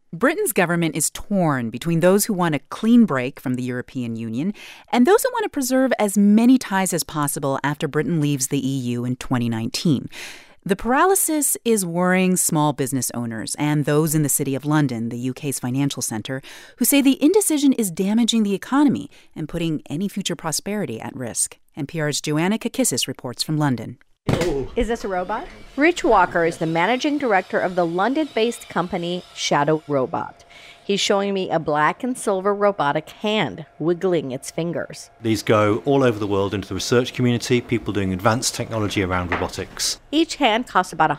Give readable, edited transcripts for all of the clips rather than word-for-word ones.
Britain's government is torn between those who want a clean break from the European Union and those who want to preserve as many ties as possible after Britain leaves the EU in 2019. The paralysis is worrying small business owners and those in the City of London, the UK's financial centre, who say the indecision is damaging the economy and putting any future prosperity at risk. NPR's Joanna Kakissis reports from London. Is this a robot? Rich Walker is the managing director of the London-based company Shadow Robot. He's showing me a black and silver robotic hand wiggling its fingers. These go all over the world into the research community, people doing advanced technology around robotics. Each hand costs about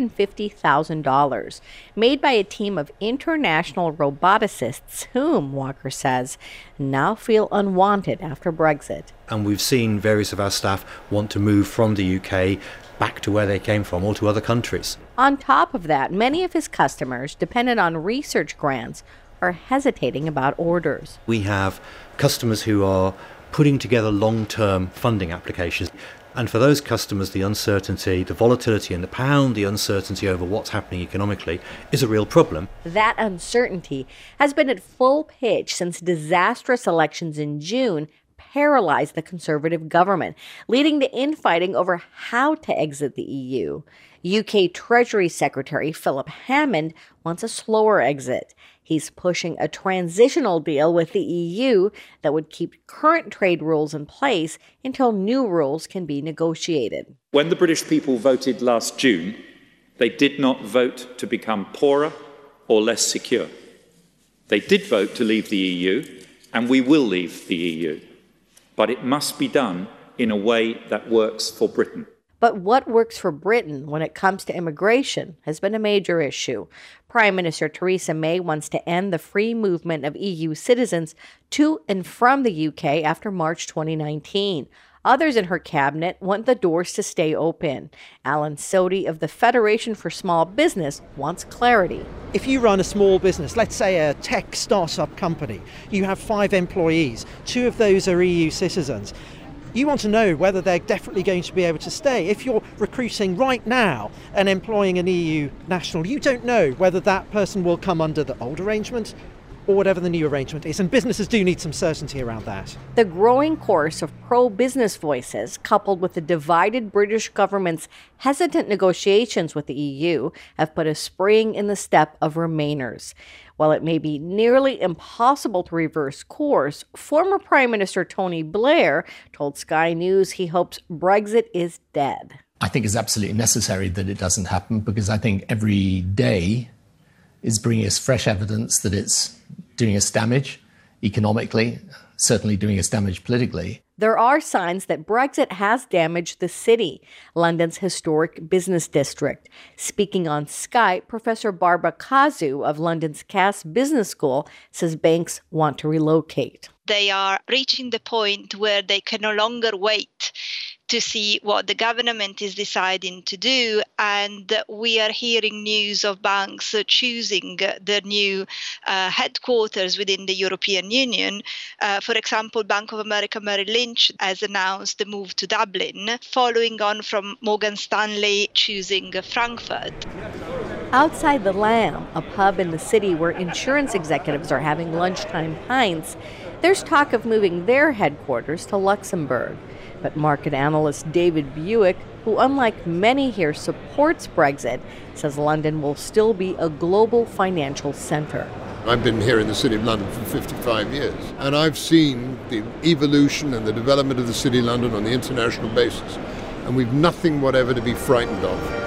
$150,000, made by a team of international roboticists whom, Walker says, now feel unwanted after Brexit. And we've seen various of our staff want to move from the UK back to where they came from or to other countries. On top of that, many of his customers, dependent on research grants, are hesitating about orders. We have customers who are putting together long-term funding applications. And for those customers, the uncertainty, the volatility in the pound, the uncertainty over what's happening economically is a real problem. That uncertainty has been at full pitch since disastrous elections in June paralyzed the Conservative government, leading to infighting over how to exit the EU. UK Treasury Secretary Philip Hammond wants a slower exit. He's pushing a transitional deal with the EU that would keep current trade rules in place until new rules can be negotiated. When the British people voted last June, they did not vote to become poorer or less secure. They did vote to leave the EU, and we will leave the EU. But it must be done in a way that works for Britain. But what works for Britain when it comes to immigration has been a major issue. Prime Minister Theresa May wants to end the free movement of EU citizens to and from the UK after March 2019. Others in her cabinet want the doors to stay open. Alan Sodhi of the Federation for Small Business wants clarity. If you run a small business, let's say a tech startup company, you have 5 employees, 2 of those are EU citizens. You want to know whether they're definitely going to be able to stay. If you're recruiting right now and employing an EU national, you don't know whether that person will come under the old arrangement or whatever the new arrangement is, and businesses do need some certainty around that. The growing chorus of pro-business voices, coupled with the divided British government's hesitant negotiations with the EU, have put a spring in the step of Remainers. While it may be nearly impossible to reverse course, former Prime Minister Tony Blair told Sky News he hopes Brexit is dead. I think it's absolutely necessary that it doesn't happen, because I think every day is bringing us fresh evidence that it's doing us damage economically, certainly doing us damage politically. There are signs that Brexit has damaged the city, London's historic business district. Speaking on Skype, Professor Barbara Kazu of London's Cass Business School says banks want to relocate. They are reaching the point where they can no longer wait to see what the government is deciding to do. And we are hearing news of banks choosing their new headquarters within the European Union. For example, Bank of America Merrill Lynch has announced the move to Dublin, following on from Morgan Stanley choosing Frankfurt. Outside the Lamb, a pub in the city where insurance executives are having lunchtime pints, there's talk of moving their headquarters to Luxembourg. But market analyst David Buick, who unlike many here supports Brexit, says London will still be a global financial center. I've been here in the City of London for 55 years, and I've seen the evolution and the development of the City of London on the international basis, and we've nothing whatever to be frightened of.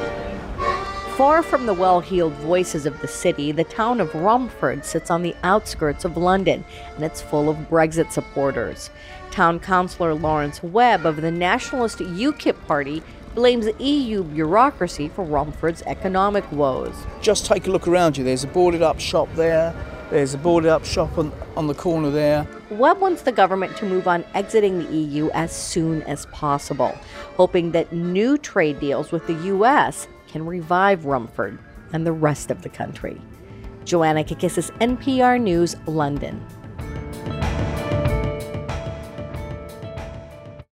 Far from the well-heeled voices of the city, the town of Romford sits on the outskirts of London, and it's full of Brexit supporters. Town Councillor Lawrence Webb of the nationalist UKIP party blames EU bureaucracy for Romford's economic woes. Just take a look around you. There's a boarded-up shop there. There's a boarded-up shop on the corner there. Webb wants the government to move on exiting the EU as soon as possible, hoping that new trade deals with the U.S. can revive Romford and the rest of the country. Joanna Kakissis, NPR News, London.